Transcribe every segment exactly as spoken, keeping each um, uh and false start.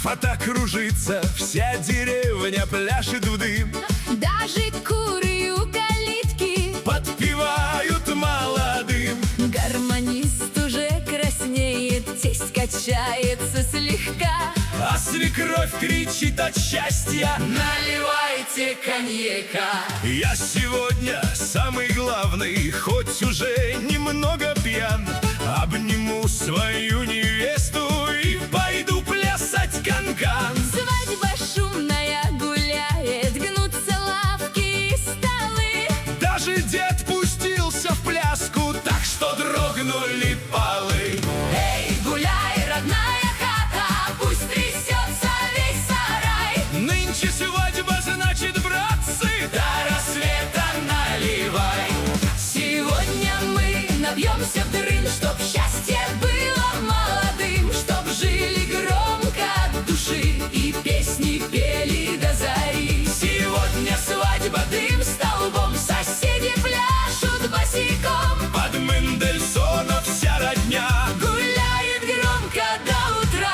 фата кружится, вся деревня пляшет в дым. Даже куры у калитки подпевают молодым. Гармонист уже краснеет, тесть качается слегка, а свекровь кричит от счастья: наливайте коньяка. Я сегодня самый главный, хоть уже немного пьян. Обниму свою невесту и пойду плясать канкан. Свадьба шумная гуляет, гнутся лавки и столы. Даже дед пустился в пляску, так что дрогнули полы. Эй, гуляй, родная хата, пусть трясется весь сарай. Нынче свадьба, значит, братцы, до рассвета наливай. Сегодня мы набьемся в дрынь, чтоб счастье было молодым, чтоб жили громко от души и песни пели до зари. Сегодня свадьба дым столбом, соседи пляшут босиком. под Мендельсона вся родня гуляет громко до утра.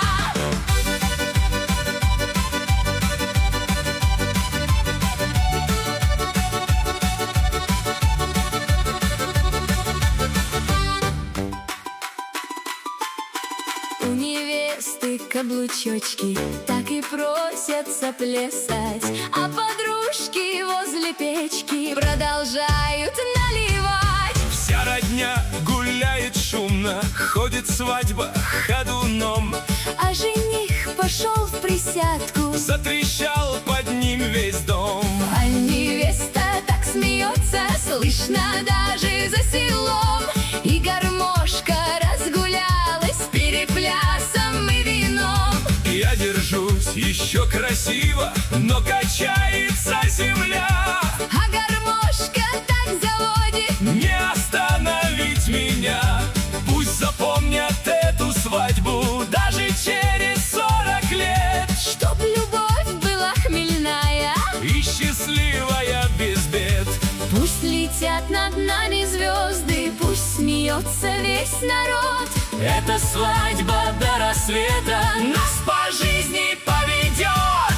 У невесты каблучочки так и просятся плясать, а подружки возле печки продолжают наливать. вся родня гуляет шумно, ходит свадьба ходуном. А жених пошел в присядку, Затрещал под ним весь дом. а невеста так смеется, слышно даже за селом. И гармошка разгулялась переплясом и вином. Я держусь еще красиво, но качается земля. А гармошка так заводит, Не остановить меня. Пусть запомнят эту свадьбу даже через сорок лет. чтоб любовь была хмельная. И счастливая без бед. Пусть летят над нами звезды, пусть смеется весь народ. Эта свадьба до рассвета Нас по жизни поведет.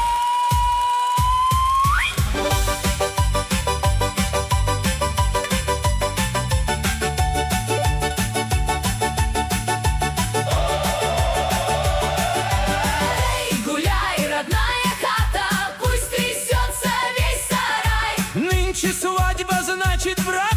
Эй, гуляй, родная хата, пусть трясется весь сарай. Нынче свадьба, значит, брат.